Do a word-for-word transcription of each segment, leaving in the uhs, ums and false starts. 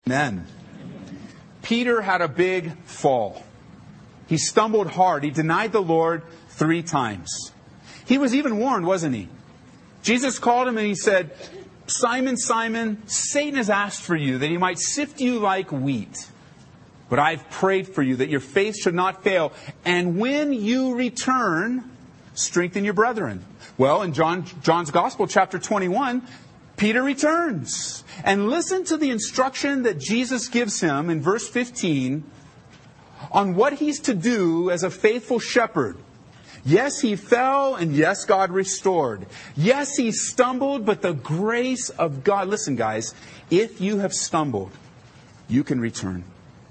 Amen. Peter had a big fall. He stumbled hard. He denied the Lord three times. He was even warned, wasn't he? Jesus called him and he said, Simon, Simon, Satan has asked for you that he might sift you like wheat. But I've prayed for you that your faith should not fail. And when you return, strengthen your brethren. Well, in John, John's Gospel, chapter twenty-one, Peter returns. And listen to the instruction that Jesus gives him in verse fifteen on what he's to do as a faithful shepherd. Yes, he fell, and yes, God restored. Yes, he stumbled, but the grace of God... Listen, guys, if you have stumbled, you can return.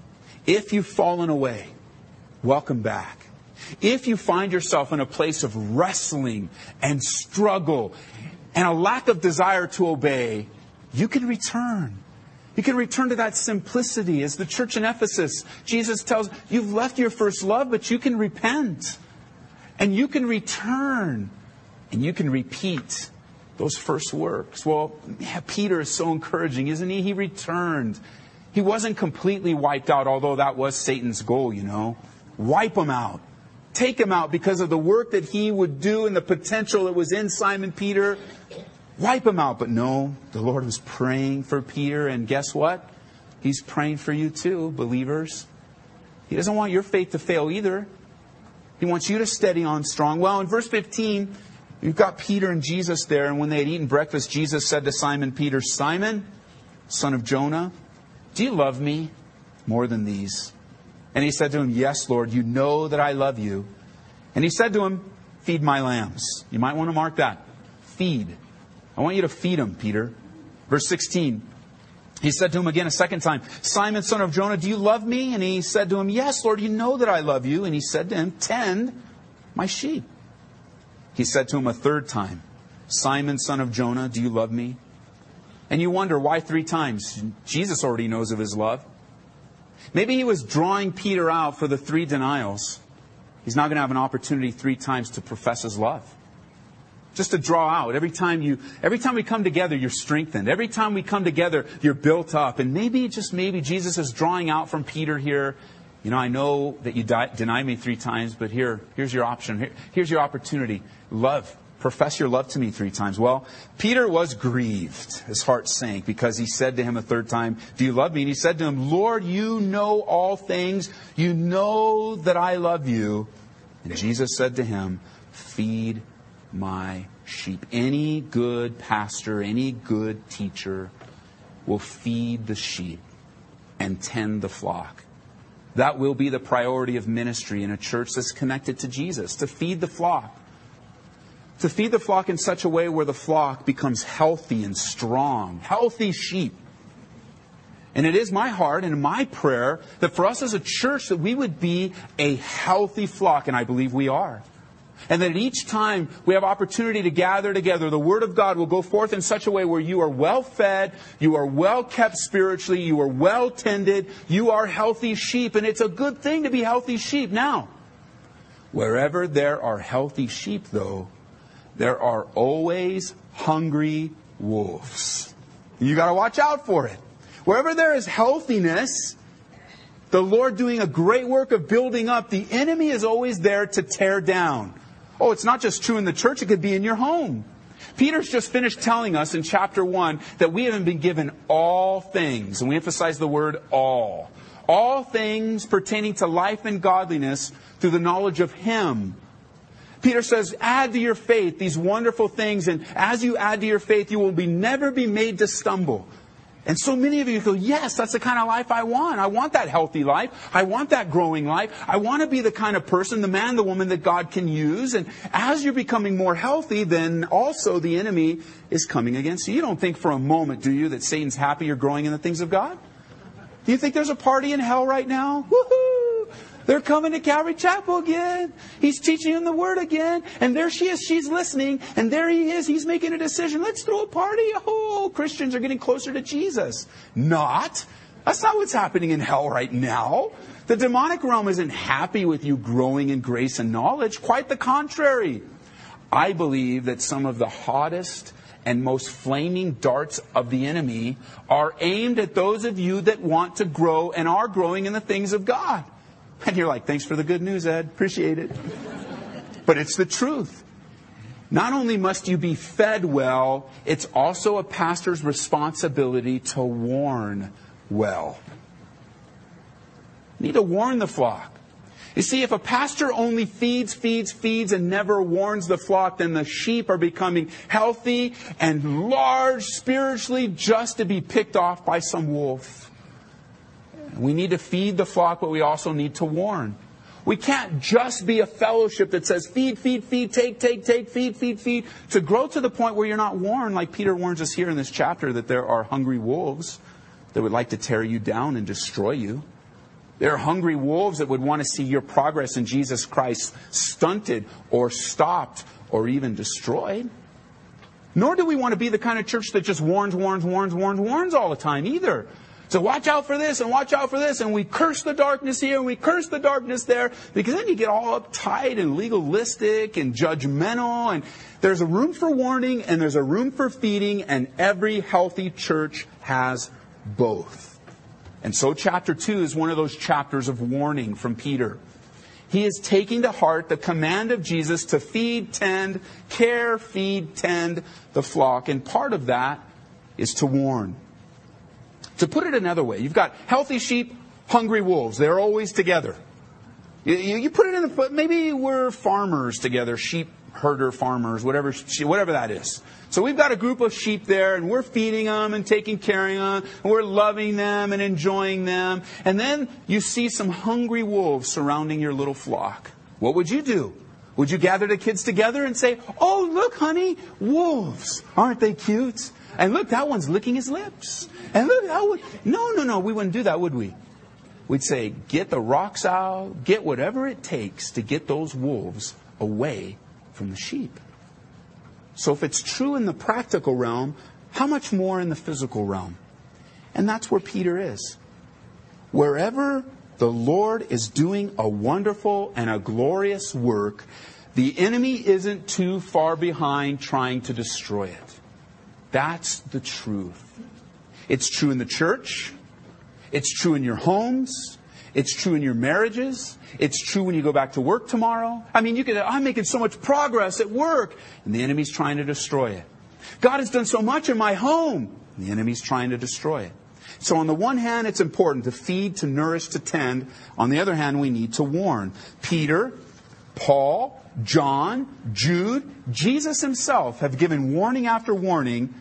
If you've fallen away, welcome back. If you find yourself in a place of wrestling and struggle and a lack of desire to obey, you can return. You can return to that simplicity. As the church in Ephesus, Jesus tells, you've left your first love, but you can repent. And you can return. And you can repeat those first works. Well, yeah, Peter is so encouraging, isn't he? He returned. He wasn't completely wiped out, although that was Satan's goal, you know. Wipe him out. Take him out because of the work that he would do and the potential that was in Simon Peter. Wipe him out. But no, the Lord was praying for Peter. And guess what? He's praying for you too, believers. He doesn't want your faith to fail either. He wants you to steady on strong. Well, in verse fifteen, you've got Peter and Jesus there. And when they had eaten breakfast, Jesus said to Simon Peter, Simon, son of Jonah, do you love me more than these? And he said to him, yes, Lord, you know that I love you. And he said to him, feed my lambs. You might want to mark that. Feed. I want you to feed them, Peter. Verse sixteen. He said to him again a second time, Simon, son of Jonah, do you love me? And he said to him, yes, Lord, you know that I love you. And he said to him, tend my sheep. He said to him a third time, Simon, son of Jonah, do you love me? And you wonder, why three times? Jesus already knows of his love. Maybe he was drawing Peter out for the three denials. He's now going to have an opportunity three times to profess his love. Just to draw out. Every time you, every time we come together, you're strengthened. Every time we come together, you're built up. And maybe, just maybe, Jesus is drawing out from Peter here. You know, I know that you di- denied me three times, but here, here's your option. Here, here's your opportunity. Love. Profess your love to me three times. Well, Peter was grieved. His heart sank because he said to him a third time, do you love me? And he said to him, Lord, you know all things. You know that I love you. And Jesus said to him, feed my sheep. Any good pastor, any good teacher will feed the sheep and tend the flock. That will be the priority of ministry in a church that's connected to Jesus, to feed the flock. To feed the flock in such a way where the flock becomes healthy and strong. Healthy sheep. And it is my heart and my prayer that for us as a church that we would be a healthy flock. And I believe we are. And that each time we have opportunity to gather together, the Word of God will go forth in such a way where you are well fed, you are well kept spiritually, you are well tended, you are healthy sheep. And it's a good thing to be healthy sheep. Now, wherever there are healthy sheep, though, there are always hungry wolves. You got to watch out for it. Wherever there is healthiness, the Lord doing a great work of building up, the enemy is always there to tear down. Oh, it's not just true in the church, it could be in your home. Peter's just finished telling us in chapter one that we haven't been given all things. And we emphasize the word all. All things pertaining to life and godliness through the knowledge of Him. Peter says, add to your faith these wonderful things. And as you add to your faith, you will be never be made to stumble. And so many of you go, yes, that's the kind of life I want. I want that healthy life. I want that growing life. I want to be the kind of person, the man, the woman that God can use. And as you're becoming more healthy, then also the enemy is coming against you. You don't think for a moment, do you, that Satan's happy you're growing in the things of God? Do you think there's a party in hell right now? Woohoo! They're coming to Calvary Chapel again. He's teaching them the Word again. And there she is. She's listening. And there he is. He's making a decision. Let's throw a party. Oh, Christians are getting closer to Jesus. Not. That's not what's happening in hell right now. The demonic realm isn't happy with you growing in grace and knowledge. Quite the contrary. I believe that some of the hottest and most flaming darts of the enemy are aimed at those of you that want to grow and are growing in the things of God. And you're like, thanks for the good news, Ed. Appreciate it. But it's the truth. Not only must you be fed well, it's also a pastor's responsibility to warn well. You need to warn the flock. You see, if a pastor only feeds, feeds, feeds, and never warns the flock, then the sheep are becoming healthy and large spiritually just to be picked off by some wolf. We need to feed the flock, but we also need to warn. We can't just be a fellowship that says feed, feed, feed, take, take, take, feed, feed, feed. To grow to the point where you're not warned, like Peter warns us here in this chapter, that there are hungry wolves that would like to tear you down and destroy you. There are hungry wolves that would want to see your progress in Jesus Christ stunted or stopped or even destroyed. Nor do we want to be the kind of church that just warns, warns, warns, warns, warns all the time either. So watch out for this and watch out for this. And we curse the darkness here and we curse the darkness there. Because then you get all uptight and legalistic and judgmental. And there's a room for warning and there's a room for feeding. And every healthy church has both. And so chapter two is one of those chapters of warning from Peter. He is taking to heart the command of Jesus to feed, tend, care, feed, tend the flock. And part of that is to warn. To put it another way, you've got healthy sheep, hungry wolves. They're always together. You, you, you put it in the, maybe we're farmers together, sheep herder farmers, whatever, whatever that is. So we've got a group of sheep there and we're feeding them and taking care of them and we're loving them and enjoying them. And then you see some hungry wolves surrounding your little flock. What would you do? Would you gather the kids together and say, oh, look, honey, wolves. Aren't they cute? And look, that one's licking his lips. And look, that would, no, no, no, we wouldn't do that, would we? We'd say, get the rocks out, get whatever it takes to get those wolves away from the sheep. So if it's true in the practical realm, how much more in the physical realm? And that's where Peter is. Wherever the Lord is doing a wonderful and a glorious work, the enemy isn't too far behind trying to destroy it. That's the truth. It's true in the church. It's true in your homes. It's true in your marriages. It's true when you go back to work tomorrow. I mean, you could, I'm making so much progress at work, and the enemy's trying to destroy it. God has done so much in my home, and the enemy's trying to destroy it. So on the one hand, it's important to feed, to nourish, to tend. On the other hand, we need to warn. Peter, Paul, John, Jude, Jesus himself have given warning after warning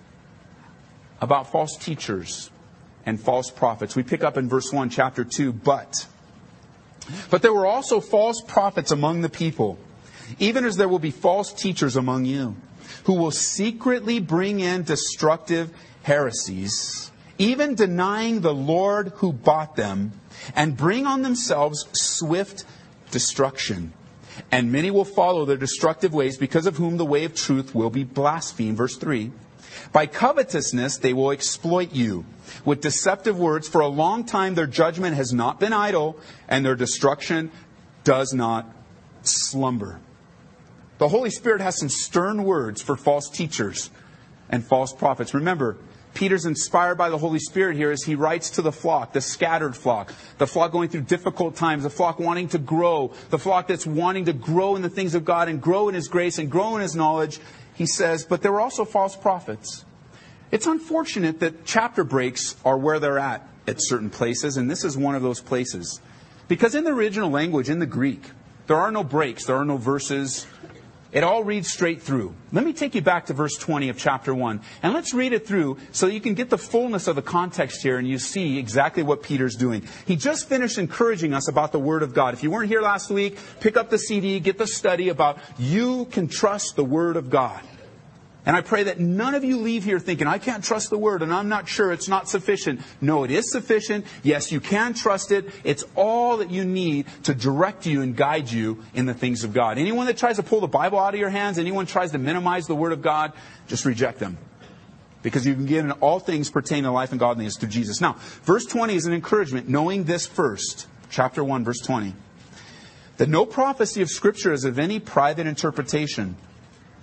about false teachers and false prophets. We pick up in verse one, chapter two, but. But there were also false prophets among the people, even as there will be false teachers among you, who will secretly bring in destructive heresies, even denying the Lord who bought them, and bring on themselves swift destruction. And many will follow their destructive ways, because of whom the way of truth will be blasphemed. Verse three. By covetousness they will exploit you with deceptive words. For a long time their judgment has not been idle, and their destruction does not slumber. The Holy Spirit has some stern words for false teachers and false prophets. Remember, Peter's inspired by the Holy Spirit here as he writes to the flock, the scattered flock, the flock going through difficult times, the flock wanting to grow, the flock that's wanting to grow in the things of God and grow in His grace and grow in His knowledge. He says, but there were also false prophets. It's unfortunate that chapter breaks are where they're at at certain places, and this is one of those places. Because in the original language, in the Greek, there are no breaks, there are no verses. It all reads straight through. Let me take you back to verse twenty of chapter one, and let's read it through so you can get the fullness of the context here and you see exactly what Peter's doing. He just finished encouraging us about the Word of God. If you weren't here last week, pick up the C D, get the study about you can trust the Word of God. And I pray that none of you leave here thinking, I can't trust the Word and I'm not sure, it's not sufficient. No, it is sufficient. Yes, you can trust it. It's all that you need to direct you and guide you in the things of God. Anyone that tries to pull the Bible out of your hands, anyone tries to minimize the Word of God, just reject them. Because you can get in all things pertaining to life and godliness through Jesus. Now, verse twenty is an encouragement, knowing this first. Chapter one, verse twenty. That no prophecy of Scripture is of any private interpretation.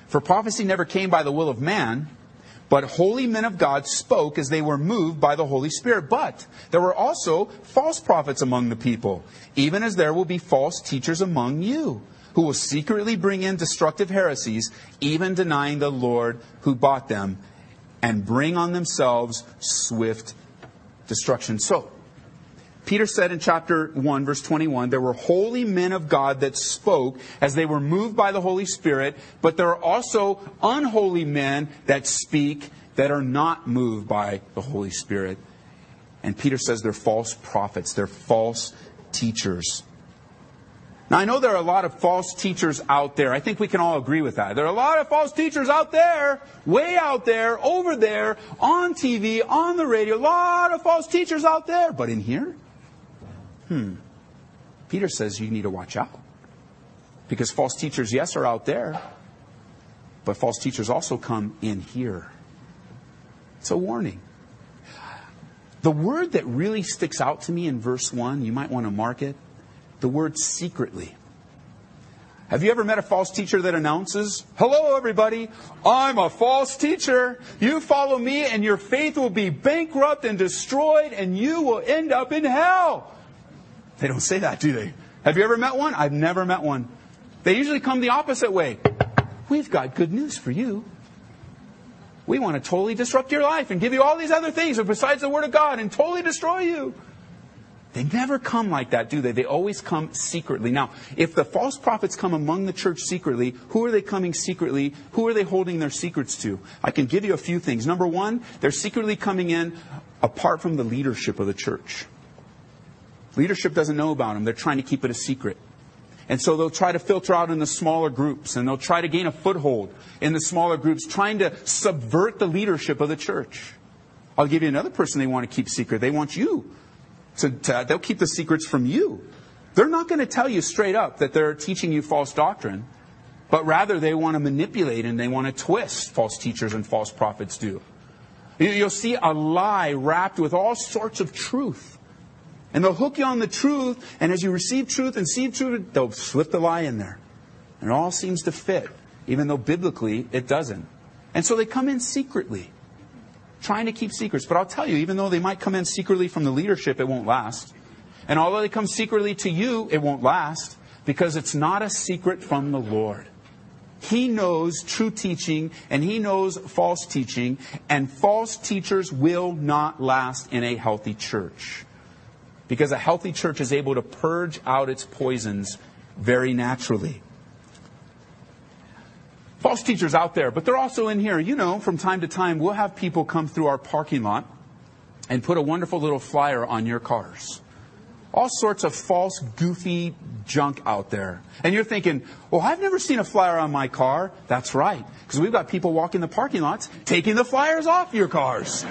For prophecy never came by the will of man, but holy men of God spoke as they were moved by the Holy Spirit. But there were also false prophets among the people, even as there will be false teachers among you, who will secretly bring in destructive heresies, even denying the Lord who bought them, and bring on themselves swift destruction. So, Peter said in chapter one, verse twenty-one, there were holy men of God that spoke as they were moved by the Holy Spirit, but there are also unholy men that speak that are not moved by the Holy Spirit. And Peter says they're false prophets, they're false teachers. Now, I know there are a lot of false teachers out there. I think we can all agree with that. There are a lot of false teachers out there, way out there, over there, on T V, on the radio. A lot of false teachers out there. But in here? Hmm. Peter says you need to watch out. Because false teachers, yes, are out there. But false teachers also come in here. It's a warning. The word that really sticks out to me in verse one, you might want to mark it. The word secretly. Have you ever met a false teacher that announces, "Hello everybody, I'm a false teacher. You follow me and your faith will be bankrupt and destroyed and you will end up in hell"? They don't say that, do they? Have you ever met one? I've never met one. They usually come the opposite way. We've got good news for you. We want to totally disrupt your life and give you all these other things besides the Word of God and totally destroy you. They never come like that, do they? They always come secretly. Now, if the false prophets come among the church secretly, who are they coming secretly? Who are they holding their secrets to? I can give you a few things. Number one, they're secretly coming in apart from the leadership of the church. Leadership doesn't know about them. They're trying to keep it a secret. And so they'll try to filter out in the smaller groups, and they'll try to gain a foothold in the smaller groups, trying to subvert the leadership of the church. I'll give you another person they want to keep secret. They want you. To, to, they'll keep the secrets from you. They're not going to tell you straight up that they're teaching you false doctrine, but rather they want to manipulate and they want to twist, false teachers and false prophets do. You'll see a lie wrapped with all sorts of truth. And they'll hook you on the truth, and as you receive truth and see truth, they'll slip the lie in there. And it all seems to fit, even though biblically it doesn't. And so they come in secretly, trying to keep secrets. But I'll tell you, even though they might come in secretly from the leadership, it won't last. And although they come secretly to you, it won't last, because it's not a secret from the Lord. He knows true teaching, and He knows false teaching, and false teachers will not last in a healthy church. Because a healthy church is able to purge out its poisons very naturally. False teachers out there, but they're also in here. You know, from time to time, we'll have people come through our parking lot and put a wonderful little flyer on your cars. All sorts of false, goofy junk out there. And you're thinking, well, I've never seen a flyer on my car. That's right, because we've got people walking the parking lots taking the flyers off your cars.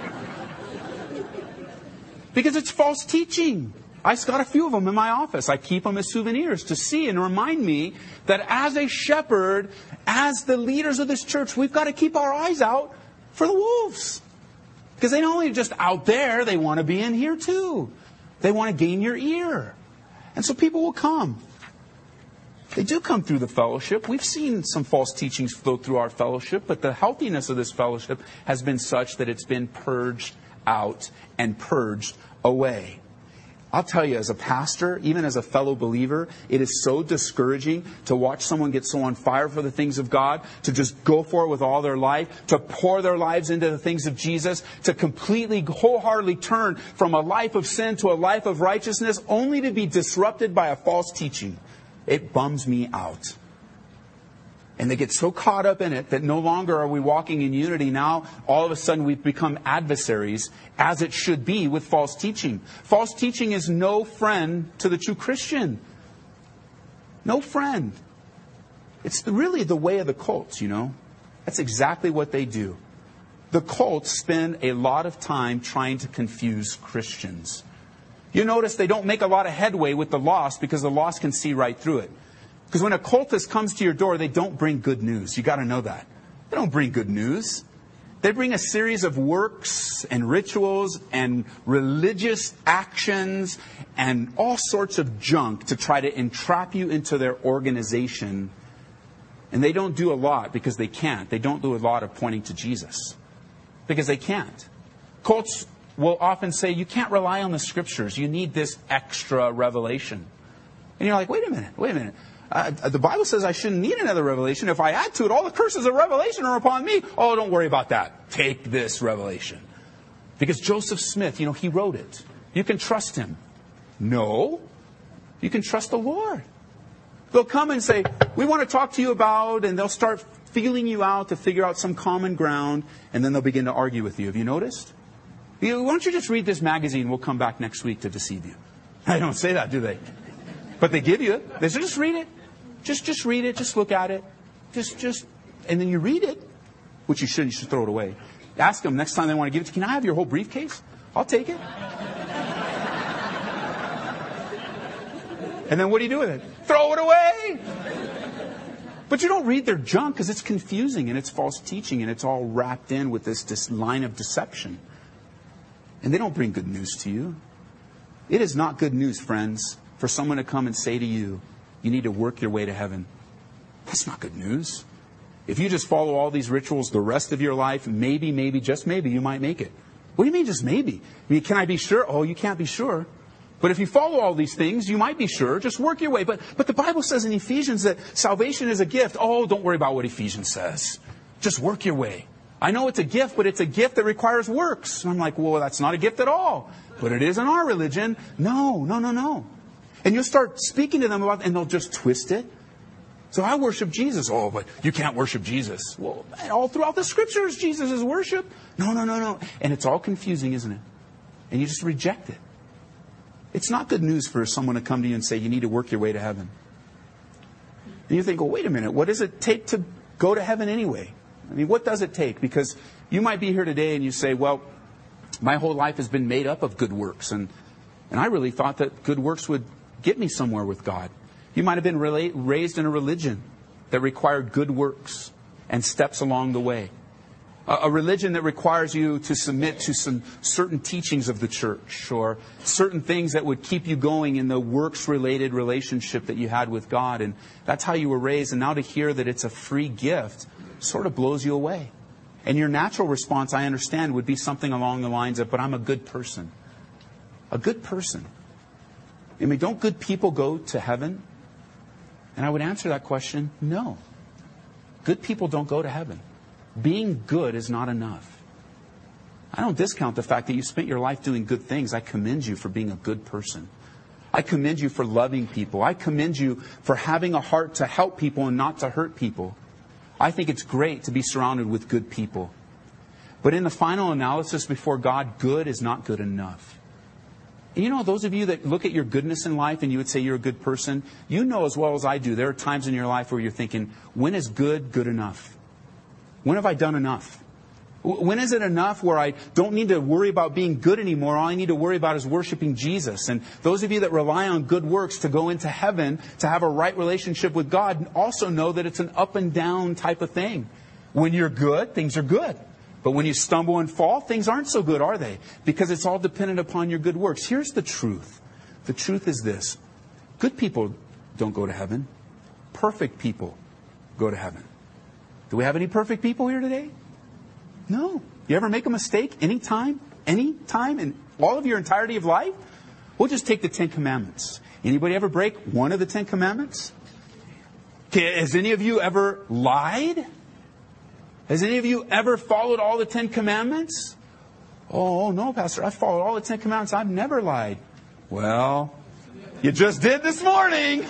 Because it's false teaching. I've got a few of them in my office. I keep them as souvenirs to see and remind me that as a shepherd, as the leaders of this church, we've got to keep our eyes out for the wolves. Because they not only just out there, they want to be in here too. They want to gain your ear. And so people will come. They do come through the fellowship. We've seen some false teachings flow through our fellowship, but the healthiness of this fellowship has been such that it's been purged out and purged away. I'll tell you, as a pastor, even as a fellow believer, it is so discouraging to watch someone get so on fire for the things of God, to just go for it with all their life, to pour their lives into the things of Jesus, to completely, wholeheartedly turn from a life of sin to a life of righteousness, only to be disrupted by a false teaching. It bums me out. And they get so caught up in it that no longer are we walking in unity. Now, all of a sudden, we've become adversaries, as it should be with false teaching. False teaching is no friend to the true Christian. No friend. It's really the way of the cults, you know. That's exactly what they do. The cults spend a lot of time trying to confuse Christians. You notice they don't make a lot of headway with the lost because the lost can see right through it. Because when a cultist comes to your door, they don't bring good news. You got to know that. They don't bring good news. They bring a series of works and rituals and religious actions and all sorts of junk to try to entrap you into their organization. And they don't do a lot because they can't. They don't do a lot of pointing to Jesus because they can't. Cults will often say, you can't rely on the Scriptures. You need this extra revelation. And you're like, wait a minute, wait a minute. Uh, the Bible says I shouldn't need another revelation. If I add to it, all the curses of revelation are upon me. Oh, don't worry about that. Take this revelation. Because Joseph Smith, you know, he wrote it. You can trust him. No. You can trust the Lord. They'll come and say, we want to talk to you about, and they'll start feeling you out to figure out some common ground, and then they'll begin to argue with you. Have you noticed? You know, why don't you just read this magazine? We'll come back next week to deceive you. They don't say that, do they? But they give you it. They say, just read it. Just just read it. Just look at it. Just, just, and then you read it, which you shouldn't. You should throw it away. Ask them next time they want to give it to you, can I have your whole briefcase? I'll take it. And then what do you do with it? Throw it away! But you don't read their junk because it's confusing and it's false teaching and it's all wrapped in with this, this line of deception. And they don't bring good news to you. It is not good news, friends, for someone to come and say to you, you need to work your way to heaven. That's not good news. If you just follow all these rituals the rest of your life, maybe, maybe, just maybe, you might make it. What do you mean just maybe? I mean, can I be sure? Oh, you can't be sure. But if you follow all these things, you might be sure. Just work your way. But but the Bible says in Ephesians that salvation is a gift. Oh, don't worry about what Ephesians says. Just work your way. I know it's a gift, but it's a gift that requires works. And I'm like, well, that's not a gift at all. But it is in our religion. No, no, no, no. And you'll start speaking to them about it, and they'll just twist it. So I worship Jesus. Oh, but you can't worship Jesus. Well, all throughout the Scriptures, Jesus is worship. No, no, no, no. And it's all confusing, isn't it? And you just reject it. It's not good news for someone to come to you and say, you need to work your way to heaven. And you think, well, wait a minute. What does it take to go to heaven anyway? I mean, what does it take? Because you might be here today and you say, well, my whole life has been made up of good works. And, and I really thought that good works would get me somewhere with God. You might have been rela- raised in a religion that required good works and steps along the way. A, a religion that requires you to submit to some certain teachings of the church or certain things that would keep you going in the works-related relationship that you had with God. And that's how you were raised. And now to hear that it's a free gift sort of blows you away. And your natural response, I understand, would be something along the lines of, but I'm a good person. A good person. I mean, don't good people go to heaven? And I would answer that question, no. Good people don't go to heaven. Being good is not enough. I don't discount the fact that you spent your life doing good things. I commend you for being a good person. I commend you for loving people. I commend you for having a heart to help people and not to hurt people. I think it's great to be surrounded with good people. But in the final analysis before God, good is not good enough. And you know, those of you that look at your goodness in life and you would say you're a good person, you know as well as I do, there are times in your life where you're thinking, when is good good enough? When have I done enough? When is it enough where I don't need to worry about being good anymore? All I need to worry about is worshiping Jesus. And those of you that rely on good works to go into heaven, to have a right relationship with God, also know that it's an up and down type of thing. When you're good, things are good. But when you stumble and fall, things aren't so good, are they? Because it's all dependent upon your good works. Here's the truth. The truth is this. Good people don't go to heaven. Perfect people go to heaven. Do we have any perfect people here today? No. You ever make a mistake anytime? Any time in all of your entirety of life? We'll just take the Ten Commandments. Anybody ever break one of the Ten Commandments? Okay, has any of you ever lied? Has any of you ever followed all the Ten Commandments? Oh, no, Pastor, I followed all the Ten Commandments. I've never lied. Well, you just did this morning.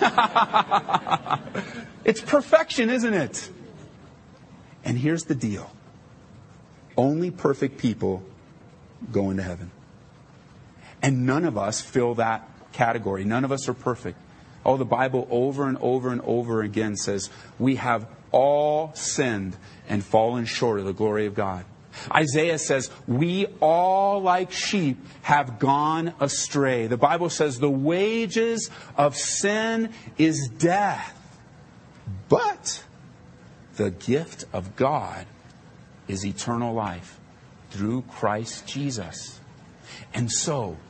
It's perfection, isn't it? And here's the deal. Only perfect people go into heaven. And none of us fill that category. None of us are perfect. Oh, the Bible over and over and over again says we have all sinned and fallen short of the glory of God. Isaiah says, we all like sheep have gone astray. The Bible says the wages of sin is death. But the gift of God is eternal life through Christ Jesus. And so,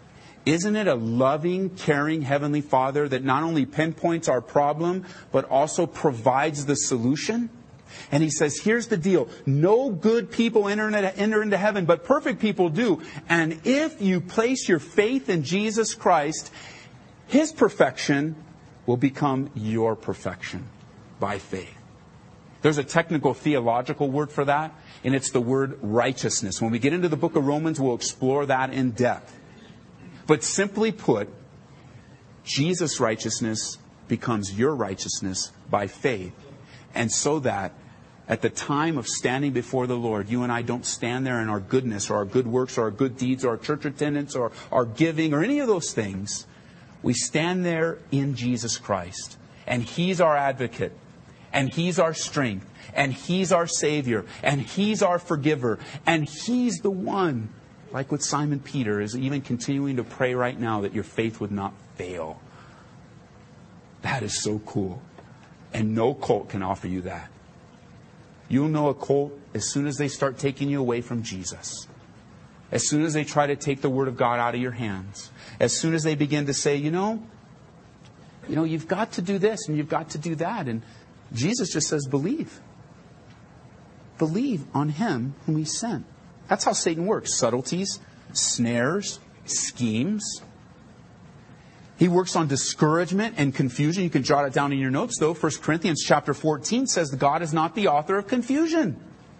Isn't it a loving, caring Heavenly Father that not only pinpoints our problem, but also provides the solution? And He says, here's the deal. No good people enter into, enter into heaven, but perfect people do. And if you place your faith in Jesus Christ, His perfection will become your perfection by faith. There's a technical theological word for that, and it's the word righteousness. When we get into the book of Romans, we'll explore that in depth. But simply put, Jesus' righteousness becomes your righteousness by faith. And so that at the time of standing before the Lord, you and I don't stand there in our goodness or our good works or our good deeds or our church attendance or our giving or any of those things. We stand there in Jesus Christ. And He's our advocate. And He's our strength. And He's our Savior. And He's our forgiver. And He's the one, like with Simon Peter, is even continuing to pray right now that your faith would not fail. That is so cool. And no cult can offer you that. You'll know a cult as soon as they start taking you away from Jesus. As soon as they try to take the Word of God out of your hands. As soon as they begin to say, you know, you know, you've got to do this and you've got to do that. And Jesus just says, believe. Believe on Him whom He sent. That's how Satan works. Subtleties, snares, schemes. He works on discouragement and confusion. You can jot it down in your notes, though. First Corinthians chapter fourteen says that God is not the author of confusion.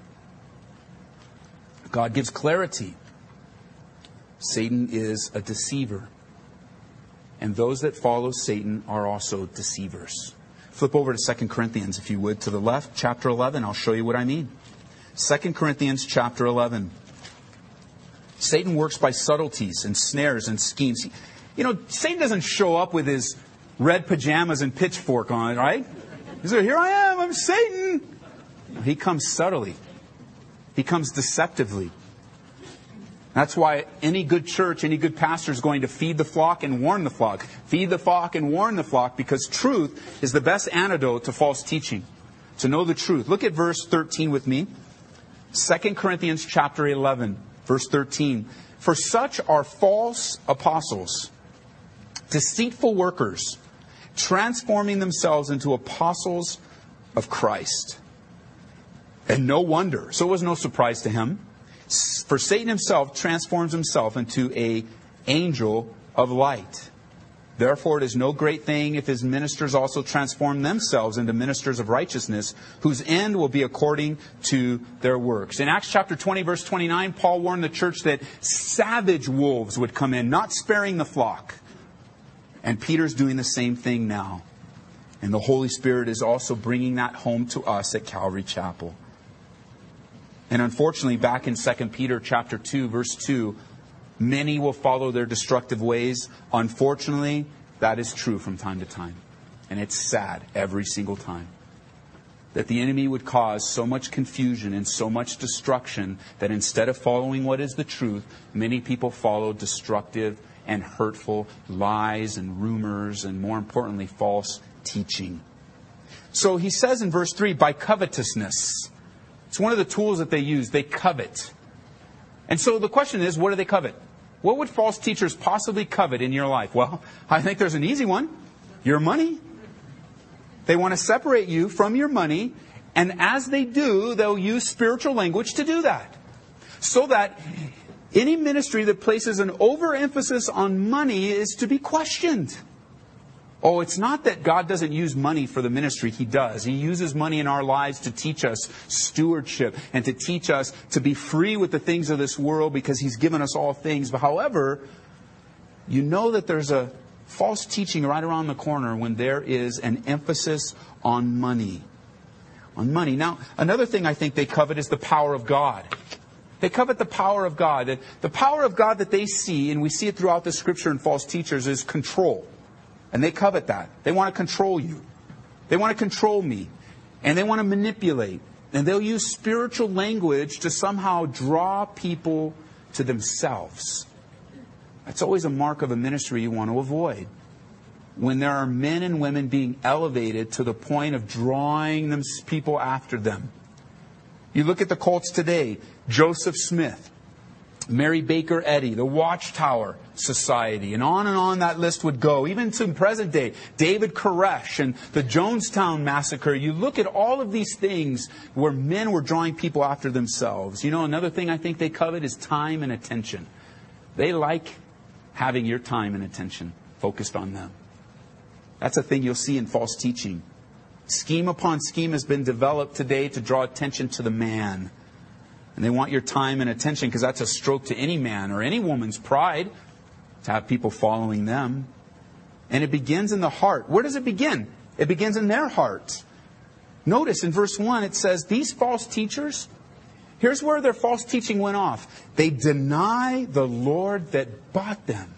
God gives clarity. Satan is a deceiver. And those that follow Satan are also deceivers. Flip over to Second Corinthians, if you would, to the left, chapter eleven. I'll show you what I mean. Second Corinthians chapter eleven. Satan works by subtleties and snares and schemes. You know, Satan doesn't show up with his red pajamas and pitchfork on, right? He says, here I am, I'm Satan. He comes subtly. He comes deceptively. That's why any good church, any good pastor is going to feed the flock and warn the flock. Feed the flock and warn the flock, because truth is the best antidote to false teaching. To know the truth. Look at verse thirteen with me. Second Corinthians chapter eleven, verse thirteen. For such are false apostles, deceitful workers, transforming themselves into apostles of Christ. And no wonder. So it was no surprise to him. For Satan himself transforms himself into an angel of light. Therefore it is no great thing if his ministers also transform themselves into ministers of righteousness, whose end will be according to their works. In Acts chapter twenty, verse twenty-nine, Paul warned the church that savage wolves would come in, not sparing the flock. And Peter's doing the same thing now. And the Holy Spirit is also bringing that home to us at Calvary Chapel. And unfortunately, back in Second Peter chapter two, verse two, many will follow their destructive ways. Unfortunately, that is true from time to time. And it's sad every single time. That the enemy would cause so much confusion and so much destruction that instead of following what is the truth, many people follow destructive and hurtful lies and rumors and, more importantly, false teaching. So he says in verse three, by covetousness. It's one of the tools that they use. They covet. And so the question is, what do they covet? What would false teachers possibly covet in your life? Well, I think there's an easy one. Your money. They want to separate you from your money. And as they do, they'll use spiritual language to do that. So that any ministry that places an overemphasis on money is to be questioned. Oh, it's not that God doesn't use money for the ministry. He does. He uses money in our lives to teach us stewardship and to teach us to be free with the things of this world because He's given us all things. But however, you know that there's a false teaching right around the corner when there is an emphasis on money. On money. Now, another thing I think they covet is the power of God. They covet the power of God. The power of God that they see, and we see it throughout the Scripture in false teachers, is control. And they covet that. They want to control you. They want to control me. And they want to manipulate. And they'll use spiritual language to somehow draw people to themselves. That's always a mark of a ministry you want to avoid. When there are men and women being elevated to the point of drawing them people after them. You look at the cults today. Joseph Smith. Mary Baker Eddy, the Watchtower Society, and on and on that list would go. Even to present day, David Koresh and the Jonestown Massacre. You look at all of these things where men were drawing people after themselves. You know, another thing I think they covet is time and attention. They like having your time and attention focused on them. That's a thing you'll see in false teaching. Scheme upon scheme has been developed today to draw attention to the man. And they want your time and attention because that's a stroke to any man or any woman's pride to have people following them. And it begins in the heart. Where does it begin? It begins in their heart. Notice in verse one it says, these false teachers, here's where their false teaching went off. They deny the Lord that bought them.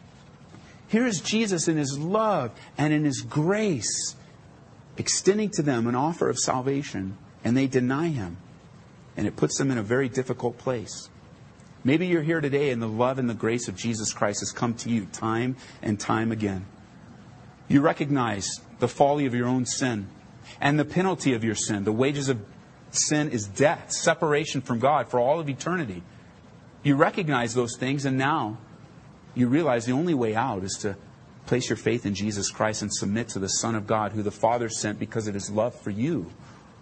Here is Jesus in His love and in His grace extending to them an offer of salvation, and they deny Him. And it puts them in a very difficult place. Maybe you're here today and the love and the grace of Jesus Christ has come to you time and time again. You recognize the folly of your own sin and the penalty of your sin. The wages of sin is death, separation from God for all of eternity. You recognize those things, and now you realize the only way out is to place your faith in Jesus Christ and submit to the Son of God who the Father sent because of His love for you.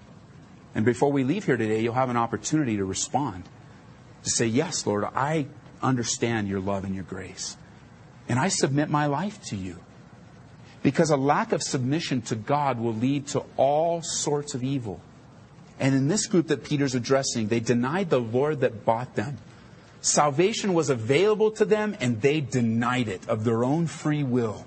And before we leave here today, you'll have an opportunity to respond. To say, yes, Lord, I understand your love and your grace. And I submit my life to you. Because a lack of submission to God will lead to all sorts of evil. And in this group that Peter's addressing, they denied the Lord that bought them. Salvation was available to them, and they denied it of their own free will.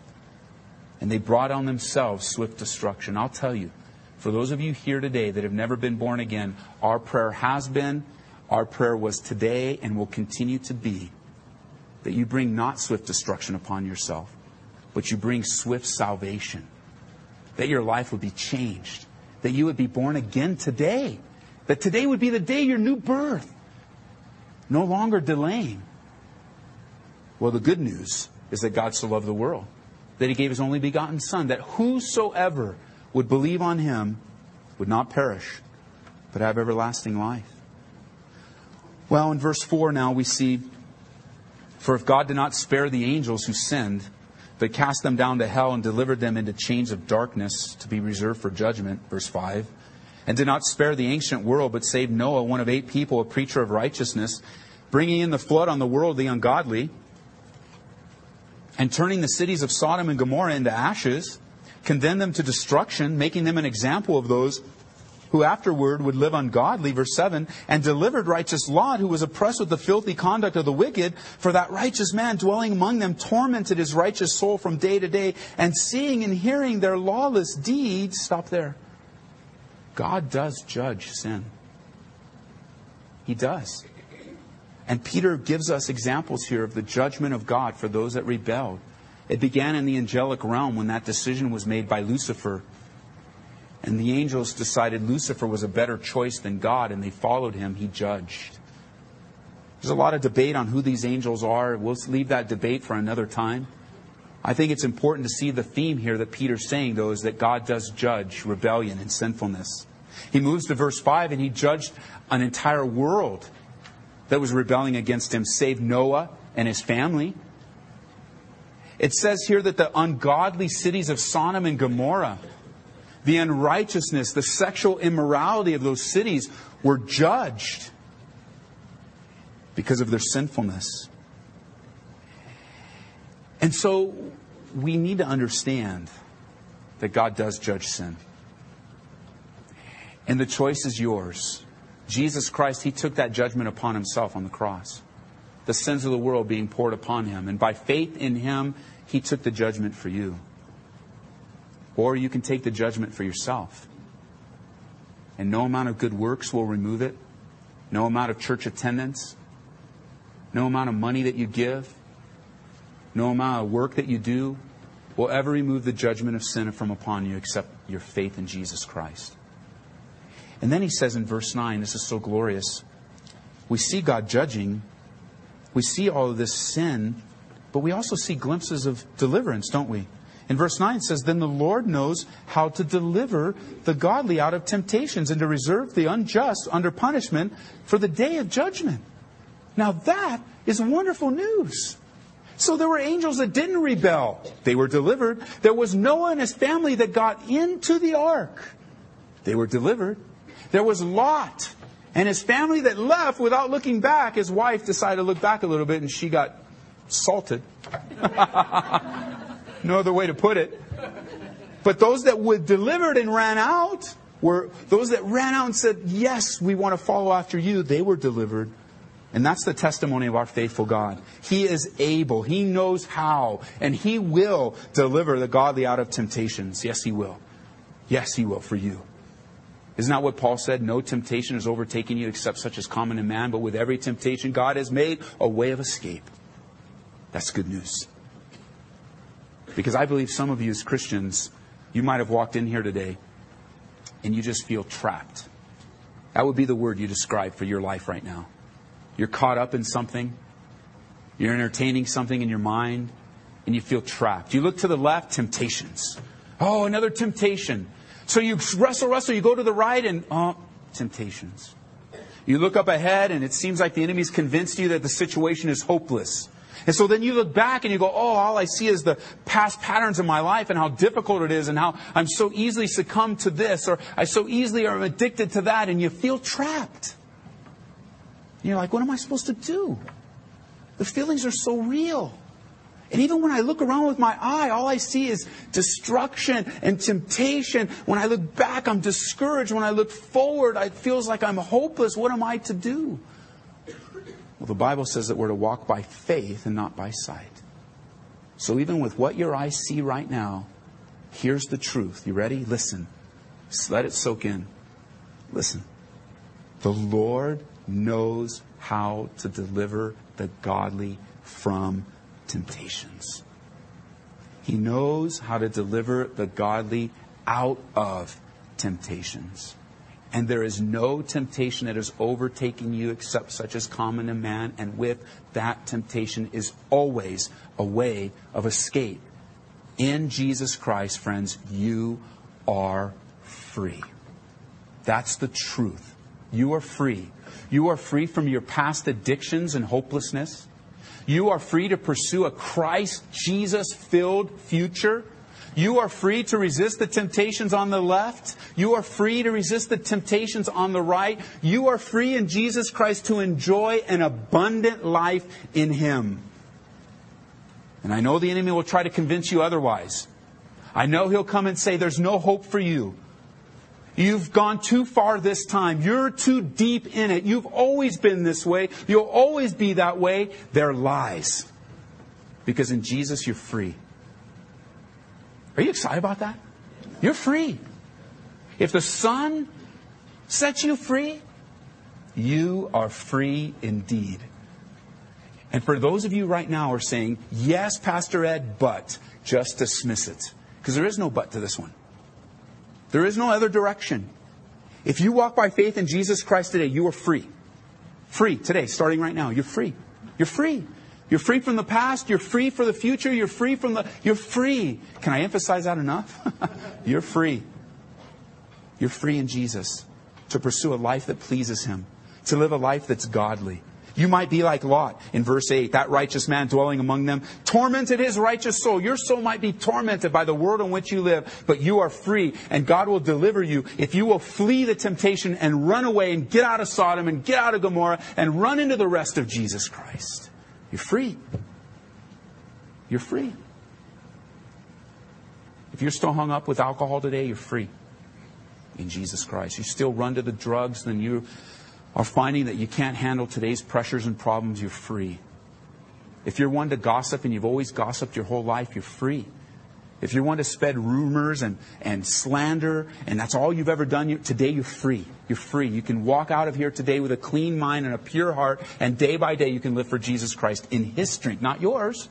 And they brought on themselves swift destruction. I'll tell you, for those of you here today that have never been born again, our prayer has been, our prayer was today, and will continue to be, that you bring not swift destruction upon yourself, but you bring swift salvation. That your life would be changed. That you would be born again today. That today would be the day of your new birth. No longer delaying. Well, the good news is that God so loved the world that He gave His only begotten Son, that whosoever would believe on Him would not perish, but have everlasting life. Well, in verse four now we see, for if God did not spare the angels who sinned, but cast them down to hell and delivered them into chains of darkness to be reserved for judgment, verse five, and did not spare the ancient world, but saved Noah, one of eight people, a preacher of righteousness, bringing in the flood on the world the ungodly, and turning the cities of Sodom and Gomorrah into ashes, condemned them to destruction, making them an example of those who afterward would live ungodly, verse seven, and delivered righteous Lot, who was oppressed with the filthy conduct of the wicked, for that righteous man dwelling among them tormented his righteous soul from day to day, and seeing and hearing their lawless deeds, stop there. God does judge sin. He does. And Peter gives us examples here of the judgment of God for those that rebelled. It began in the angelic realm when that decision was made by Lucifer. And the angels decided Lucifer was a better choice than God, and they followed him. He judged. There's a lot of debate on who these angels are. We'll leave that debate for another time. I think it's important to see the theme here that Peter's saying, though, is that God does judge rebellion and sinfulness. He moves to verse five, and He judged an entire world that was rebelling against Him, save Noah and his family. It says here that the ungodly cities of Sodom and Gomorrah, the unrighteousness, the sexual immorality of those cities were judged because of their sinfulness. And so we need to understand that God does judge sin. And the choice is yours. Jesus Christ, He took that judgment upon Himself on the cross. The sins of the world being poured upon Him. And by faith in Him, He took the judgment for you. Or you can take the judgment for yourself. And no amount of good works will remove it. No amount of church attendance. No amount of money that you give. No amount of work that you do will ever remove the judgment of sin from upon you except your faith in Jesus Christ. And then He says in verse nine, this is so glorious. We see God judging. We see all of this sin. But we also see glimpses of deliverance, don't we? In verse nine it says, then the Lord knows how to deliver the godly out of temptations and to reserve the unjust under punishment for the day of judgment. Now that is wonderful news. So there were angels that didn't rebel. They were delivered. There was Noah and his family that got into the ark. They were delivered. There was Lot and his family that left without looking back. His wife decided to look back a little bit and she got salted. No other way to put it. But those that were delivered and ran out were those that ran out and said, yes, we want to follow after you. They were delivered. And that's the testimony of our faithful God. He is able. He knows how. And He will deliver the godly out of temptations. Yes, He will. Yes, He will for you. Isn't that what Paul said? No temptation has overtaken you except such as common in man. But with every temptation, God has made a way of escape. That's good news. Because I believe some of you as Christians, you might have walked in here today and you just feel trapped. That would be the word you describe for your life right now. You're caught up in something. You're entertaining something in your mind. And you feel trapped. You look to the left, temptations. Oh, another temptation. So you wrestle, wrestle. You go to the right and, oh, temptations. You look up ahead and it seems like the enemy's convinced you that the situation is hopeless. And so then you look back and you go, oh, all I see is the past patterns in my life and how difficult it is and how I'm so easily succumb to this or I so easily am addicted to that. And you feel trapped. You're like, what am I supposed to do? The feelings are so real. And even when I look around with my eye, all I see is destruction and temptation. When I look back, I'm discouraged. When I look forward, it feels like I'm hopeless. What am I to do? Well, the Bible says that we're to walk by faith and not by sight. So even with what your eyes see right now, here's the truth. You ready? Listen. Just let it soak in. Listen. The Lord knows how to deliver the godly from temptations. He knows how to deliver the godly out of temptations. And there is no temptation that is overtaking you except such as common to man. And with that temptation is always a way of escape. In Jesus Christ, friends, you are free. That's the truth. You are free. You are free from your past addictions and hopelessness. You are free to pursue a Christ Jesus-filled future. You are free to resist the temptations on the left. You are free to resist the temptations on the right. You are free in Jesus Christ to enjoy an abundant life in Him. And I know the enemy will try to convince you otherwise. I know he'll come and say, there's no hope for you. You've gone too far this time. You're too deep in it. You've always been this way. You'll always be that way. They're lies. Because in Jesus, you're free. Are you excited about that? You're free. If the Son sets you free, you are free indeed. And for those of you right now who are saying, yes, Pastor Ed, but, just dismiss it. Because there is no but to this one. There is no other direction. If you walk by faith in Jesus Christ today, you are free. Free today, starting right now. You're free. You're free. You're free from the past. You're free for the future. You're free from the... You're free. Can I emphasize that enough? You're free. You're free in Jesus to pursue a life that pleases Him. To live a life that's godly. You might be like Lot in verse eight. That righteous man dwelling among them tormented his righteous soul. Your soul might be tormented by the world in which you live, but you are free and God will deliver you if you will flee the temptation and run away and get out of Sodom and get out of Gomorrah and run into the rest of Jesus Christ. You're free. You're free. If you're still hung up with alcohol today, you're free in Jesus Christ. You still run to the drugs, then you are finding that you can't handle today's pressures and problems, you're free. If you're one to gossip and you've always gossiped your whole life, you're free. If you're one to spread rumors and, and slander, and that's all you've ever done, you, today you're free. You're free. You can walk out of here today with a clean mind and a pure heart, and day by day you can live for Jesus Christ in His strength, not yours.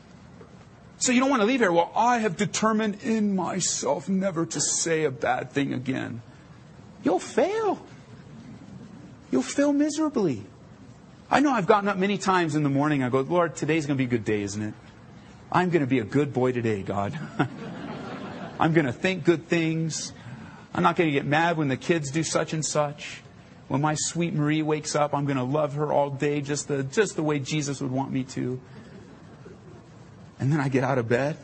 So you don't want to leave here, well, I have determined in myself never to say a bad thing again. You'll fail. You'll fail miserably. I know I've gotten up many times in the morning. I go, Lord, today's going to be a good day, isn't it? I'm going to be a good boy today, God. I'm going to think good things. I'm not going to get mad when the kids do such and such. When my sweet Marie wakes up, I'm going to love her all day just the, just the way Jesus would want me to. And then I get out of bed.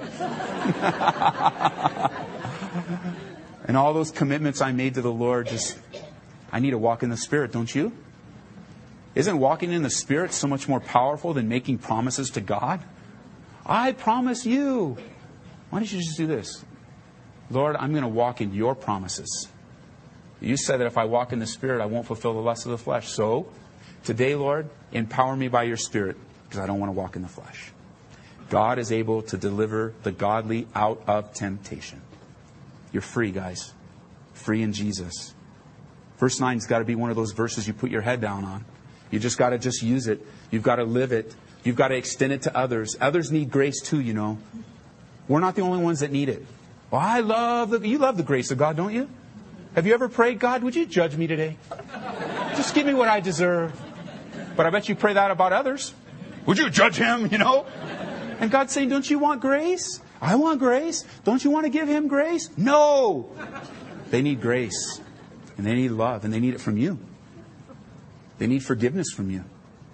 And all those commitments I made to the Lord, just, I need to walk in the Spirit, don't you? Isn't walking in the Spirit so much more powerful than making promises to God? I promise you. Why don't you just do this? Lord, I'm going to walk in your promises. You said that if I walk in the Spirit, I won't fulfill the lust of the flesh. So, today, Lord, empower me by your Spirit, because I don't want to walk in the flesh. God is able to deliver the godly out of temptation. You're free, guys. Free in Jesus. Verse nine has got to be one of those verses you put your head down on. You just got to just use it. You've got to live it. You've got to extend it to others. Others need grace too, you know. We're not the only ones that need it. Well, I love the, you love the grace of God, don't you? Have you ever prayed, God, would you judge me today? Just give me what I deserve. But I bet you pray that about others. Would you judge him, you know? And God's saying, don't you want grace? I want grace. Don't you want to give him grace? No. They need grace. And they need love. And they need it from you. They need forgiveness from you.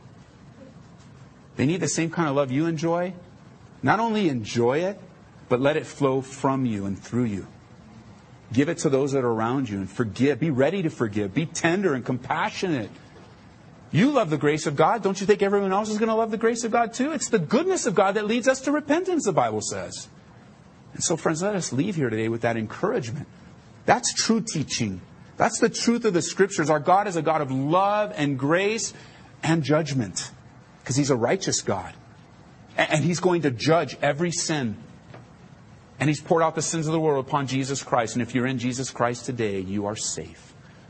They need the same kind of love you enjoy. Not only enjoy it, but let it flow from you and through you. Give it to those that are around you and forgive. Be ready to forgive. Be tender and compassionate. You love the grace of God. Don't you think everyone else is going to love the grace of God too? It's the goodness of God that leads us to repentance, the Bible says. And so, friends, let us leave here today with that encouragement. That's true teaching. That's the truth of the Scriptures. Our God is a God of love and grace and judgment. Because He's a righteous God. And He's going to judge every sin. And He's poured out the sins of the world upon Jesus Christ. And if you're in Jesus Christ today, you are safe.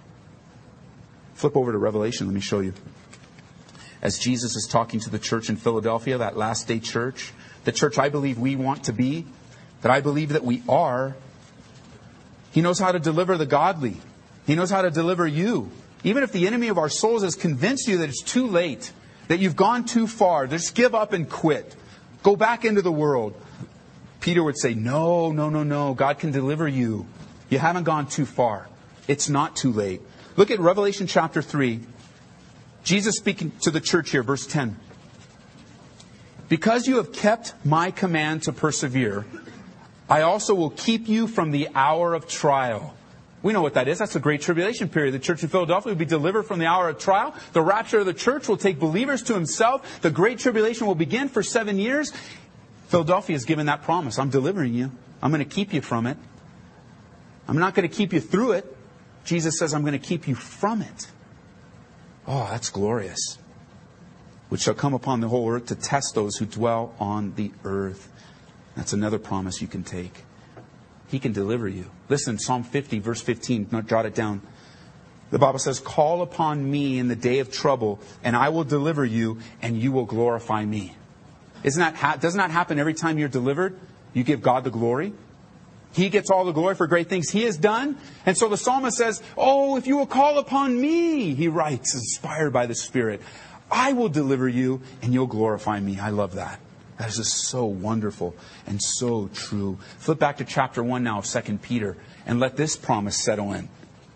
Flip over to Revelation. Let me show you. As Jesus is talking to the church in Philadelphia, that last day church, the church I believe we want to be, that I believe that we are, He knows how to deliver the godly. He knows how to deliver you. Even if the enemy of our souls has convinced you that it's too late, that you've gone too far, just give up and quit. Go back into the world. Peter would say, no, no, no, no. God can deliver you. You haven't gone too far. It's not too late. Look at Revelation chapter three. Jesus speaking to the church here, verse ten. Because you have kept my command to persevere, I also will keep you from the hour of trial. We know what that is. That's the Great Tribulation period. The church in Philadelphia will be delivered from the hour of trial. The rapture of the church will take believers to Himself. The Great Tribulation will begin for seven years. Philadelphia is given that promise. I'm delivering you. I'm going to keep you from it. I'm not going to keep you through it. Jesus says, I'm going to keep you from it. Oh, that's glorious. Which shall come upon the whole earth to test those who dwell on the earth. That's another promise you can take. He can deliver you. Listen, Psalm fifty, verse fifteen. Not jot it down. The Bible says, call upon me in the day of trouble, and I will deliver you, and you will glorify me. Isn't that ha- doesn't that happen every time you're delivered? You give God the glory. He gets all the glory for great things He has done. And so the psalmist says, oh, if you will call upon me, he writes, inspired by the Spirit, I will deliver you and you'll glorify me. I love that. That is just so wonderful and so true. Flip back to chapter one now of Second Peter and let this promise settle in.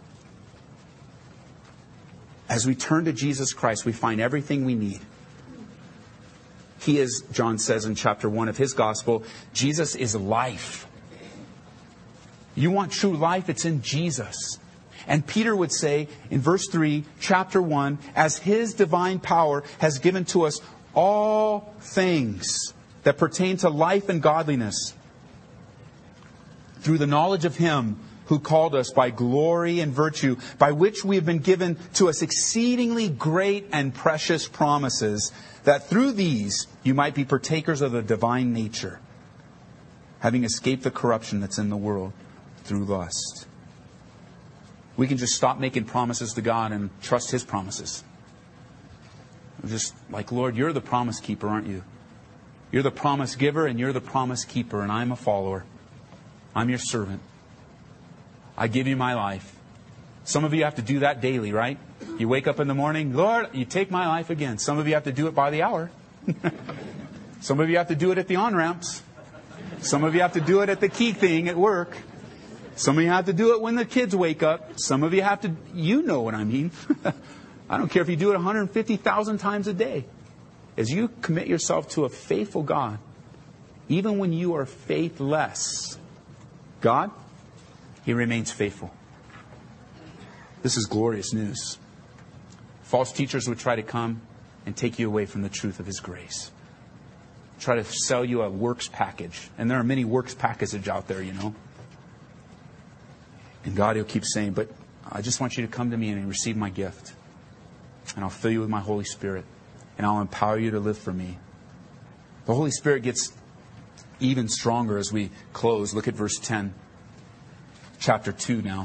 As we turn to Jesus Christ, we find everything we need. He is, John says in chapter one of his gospel, Jesus is life. You want true life? It's in Jesus. And Peter would say in verse three, chapter one, as His divine power has given to us all things that pertain to life and godliness through the knowledge of Him who called us by glory and virtue, by which we have been given to us exceedingly great and precious promises, that through these you might be partakers of the divine nature, having escaped the corruption that's in the world through lust. We can just stop making promises to God and trust His promises. We're just like, Lord, you're the promise keeper, aren't you? You're the promise giver and you're the promise keeper, and I'm a follower. I'm your servant. I give you my life. Some of you have to do that daily, right? You wake up in the morning, Lord, you take my life again. Some of you have to do it by the hour. Some of you have to do it at the on-ramps. Some of you have to do it at the key thing at work. Some of you have to do it when the kids wake up. Some of you have to, you know what I mean. I don't care if you do it one hundred fifty thousand times a day. As you commit yourself to a faithful God, even when you are faithless, God, He remains faithful. This is glorious news. False teachers would try to come and take you away from the truth of His grace. Try to sell you a works package. And there are many works packages out there, you know. And God, He'll keep saying, but I just want you to come to me and receive my gift. And I'll fill you with my Holy Spirit. And I'll empower you to live for me. The Holy Spirit gets even stronger as we close. Look at verse ten. Chapter two now.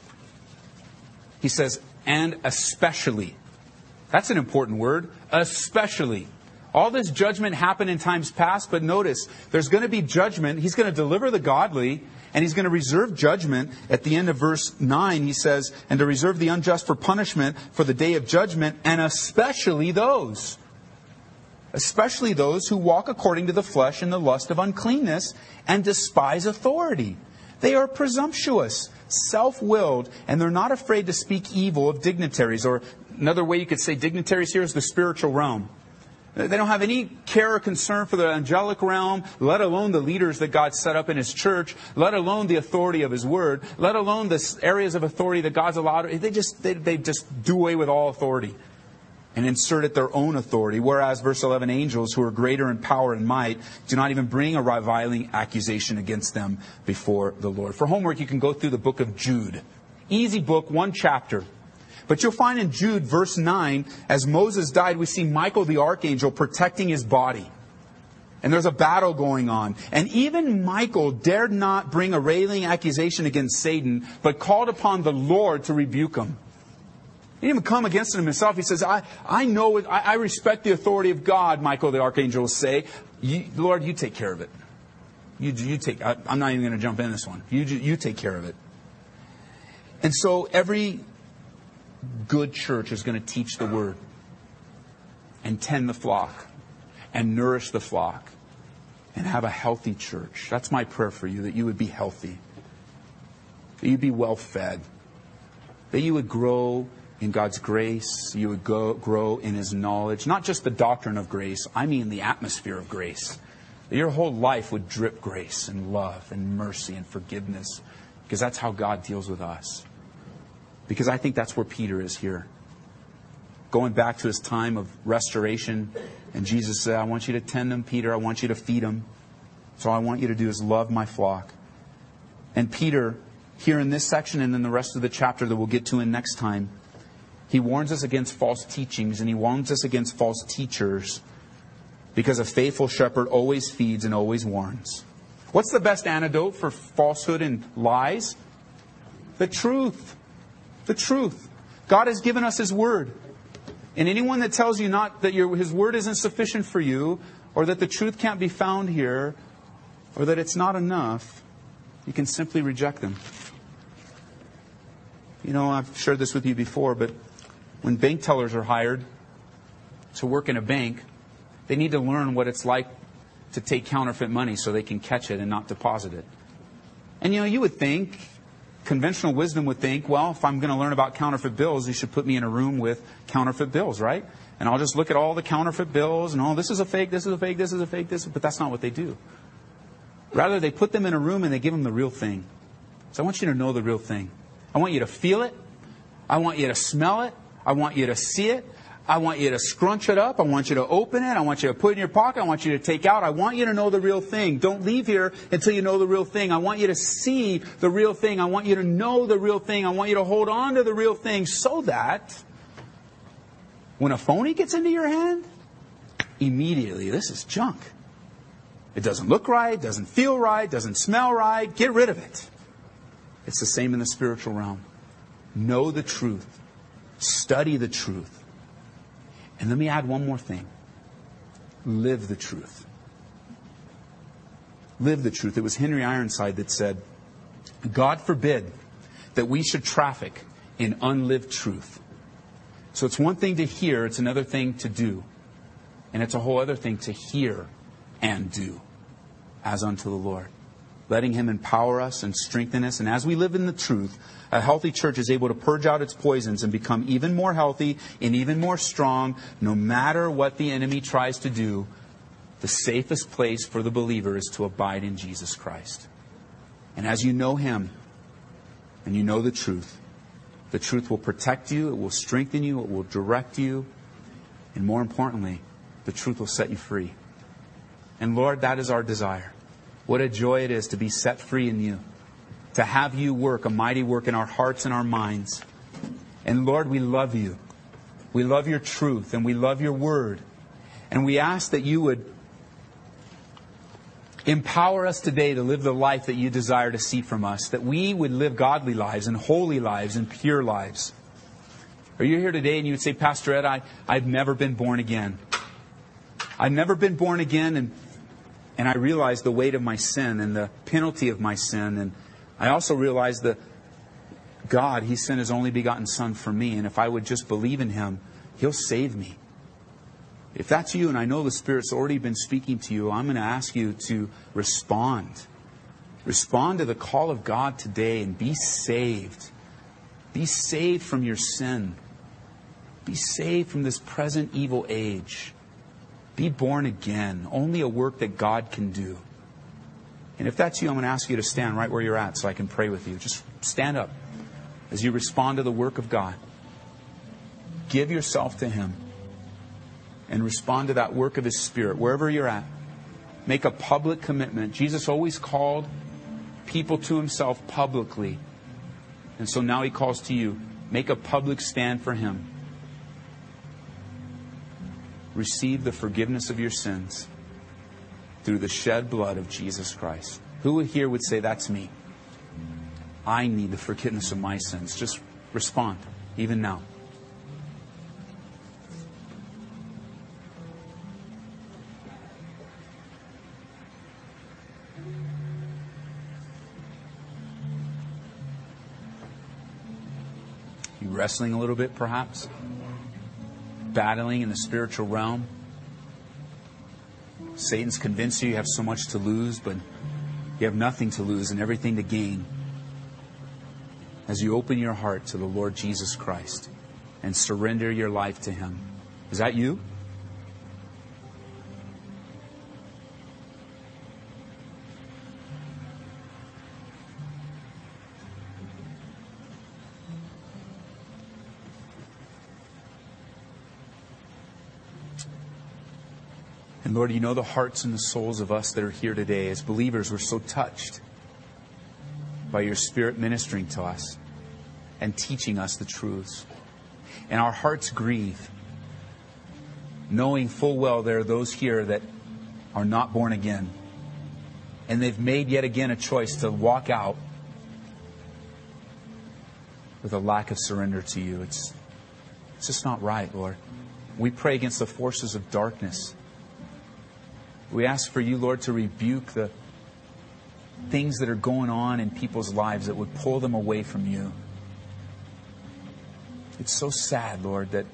He says, and especially. That's an important word. Especially. All this judgment happened in times past, but notice, there's going to be judgment. He's going to deliver the godly, and He's going to reserve judgment. At the end of verse nine, He says, and to reserve the unjust for punishment for the day of judgment, and especially those. Especially those who walk according to the flesh in the lust of uncleanness and despise authority. They are presumptuous, self-willed, and they're not afraid to speak evil of dignitaries. Or another way you could say dignitaries here is the spiritual realm. They don't have any care or concern for the angelic realm, let alone the leaders that God set up in His church, let alone the authority of His Word, let alone the areas of authority that God's allowed. They just they, they just do away with all authority and inserted their own authority. Whereas, verse eleven, angels who are greater in power and might do not even bring a reviling accusation against them before the Lord. For homework, you can go through the book of Jude. Easy book, one chapter. But you'll find in Jude, verse nine, as Moses died, we see Michael the archangel protecting his body. And there's a battle going on. And even Michael dared not bring a railing accusation against Satan, but called upon the Lord to rebuke him. He didn't even come against him himself. He says, I, I know, it, I, I respect the authority of God, Michael the archangel will say. You, Lord, you take care of it. You, you take. I, I'm not even going to jump in this one. You, you take care of it. And so every good church is going to teach the Word and tend the flock and nourish the flock and have a healthy church. That's my prayer for you, that you would be healthy, that you'd be well fed, that you would grow in God's grace, you would go, grow in His knowledge, not just the doctrine of grace, I mean the atmosphere of grace. That your whole life would drip grace and love and mercy and forgiveness, because that's how God deals with us. Because I think that's where Peter is here. Going back to his time of restoration. And Jesus said, I want you to tend them, Peter. I want you to feed them. So all I want you to do is love my flock. And Peter, here in this section and in the rest of the chapter that we'll get to in next time, he warns us against false teachings and he warns us against false teachers. Because a faithful shepherd always feeds and always warns. What's the best antidote for falsehood and lies? The truth. The truth. God has given us His Word. And anyone that tells you not that your, His Word isn't sufficient for you, or that the truth can't be found here, or that it's not enough, you can simply reject them. You know, I've shared this with you before, but when bank tellers are hired to work in a bank, they need to learn what it's like to take counterfeit money so they can catch it and not deposit it. And you know, you would think, conventional wisdom would think, well, if I'm going to learn about counterfeit bills, you should put me in a room with counterfeit bills, right? And I'll just look at all the counterfeit bills and, oh, this is a fake, this is a fake, this is a fake, this. But that's not what they do. Rather, they put them in a room and they give them the real thing. So I want you to know the real thing. I want you to feel it. I want you to smell it. I want you to see it. I want you to scrunch it up. I want you to open it. I want you to put it in your pocket. I want you to take out. I want you to know the real thing. Don't leave here until you know the real thing. I want you to see the real thing. I want you to know the real thing. I want you to hold on to the real thing so that when a phony gets into your hand, immediately, this is junk. It doesn't look right, doesn't feel right, doesn't smell right. Get rid of it. It's the same in the spiritual realm. Know the truth. Study the truth. And let me add one more thing. Live the truth. Live the truth. It was Henry Ironside that said, God forbid that we should traffic in unlived truth. So it's one thing to hear, it's another thing to do. And it's a whole other thing to hear and do as unto the Lord. letting Him empower us and strengthen us. And as we live in the truth, a healthy church is able to purge out its poisons and become even more healthy and even more strong, no matter what the enemy tries to do. The safest place for the believer is to abide in Jesus Christ. And as you know Him and you know the truth, the truth will protect you, it will strengthen you, it will direct you, and more importantly, the truth will set you free. And Lord, that is our desire. What a joy it is to be set free in You, to have You work a mighty work in our hearts and our minds. And Lord, we love You. We love Your truth and we love Your word. And we ask that You would empower us today to live the life that You desire to see from us, that we would live godly lives and holy lives and pure lives. Are you here today and you would say, Pastor Ed, I, I've never been born again. I've never been born again, and and I realize the weight of my sin and the penalty of my sin. And I also realize that God, He sent His only begotten Son for me. And if I would just believe in Him, He'll save me. If that's you, and I know the Spirit's already been speaking to you, I'm going to ask you to respond. Respond to the call of God today and be saved. Be saved from your sin. Be saved from this present evil age. Be born again. Only a work that God can do. And if that's you, I'm going to ask you to stand right where you're at so I can pray with you. Just stand up as you respond to the work of God. Give yourself to Him and respond to that work of His Spirit wherever you're at. Make a public commitment. Jesus always called people to Himself publicly. And so now He calls to you. Make a public stand for Him. Receive the forgiveness of your sins through the shed blood of Jesus Christ. Who here would say, that's me? I need the forgiveness of my sins. Just respond, even now. You wrestling a little bit, perhaps? Battling in the spiritual realm. Satan's convinced you you have so much to lose, but you have nothing to lose and everything to gain as you open your heart to the Lord Jesus Christ and surrender your life to Him. Is that you? And Lord, You know the hearts and the souls of us that are here today. As believers, we're so touched by Your Spirit ministering to us and teaching us the truths. And our hearts grieve, knowing full well there are those here that are not born again. And they've made yet again a choice to walk out with a lack of surrender to You. It's, it's just not right, Lord. We pray against the forces of darkness. We ask for You, Lord, to rebuke the things that are going on in people's lives that would pull them away from You. It's so sad, Lord, that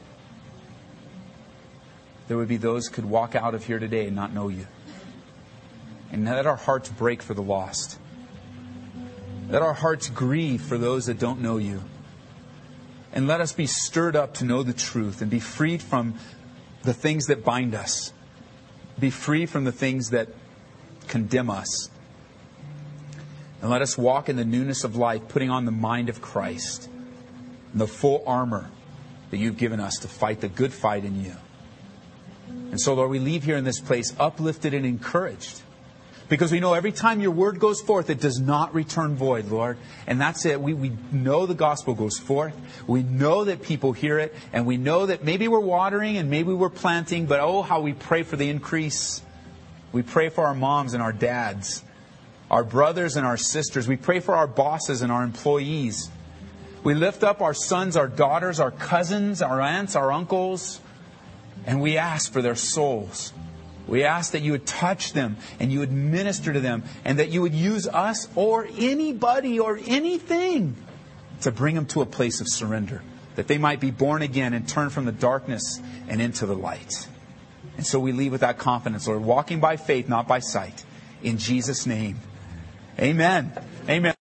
there would be those who could walk out of here today and not know You. And let our hearts break for the lost. Let our hearts grieve for those that don't know You. And let us be stirred up to know the truth and be freed from the things that bind us. Be free from the things that condemn us. And let us walk in the newness of life, putting on the mind of Christ and the full armor that You've given us to fight the good fight in You. And so, Lord, we leave here in this place uplifted and encouraged. Because we know every time Your word goes forth, it does not return void, Lord. And that's it. We, we know the gospel goes forth. We know that people hear it. And we know that maybe we're watering and maybe we're planting. But oh, how we pray for the increase. We pray for our moms and our dads, our brothers and our sisters. We pray for our bosses and our employees. We lift up our sons, our daughters, our cousins, our aunts, our uncles. And we ask for their souls. We ask that You would touch them and You would minister to them and that You would use us or anybody or anything to bring them to a place of surrender, that they might be born again and turn from the darkness and into the light. And so we leave with that confidence, Lord, walking by faith, not by sight. In Jesus' name, Amen. Amen.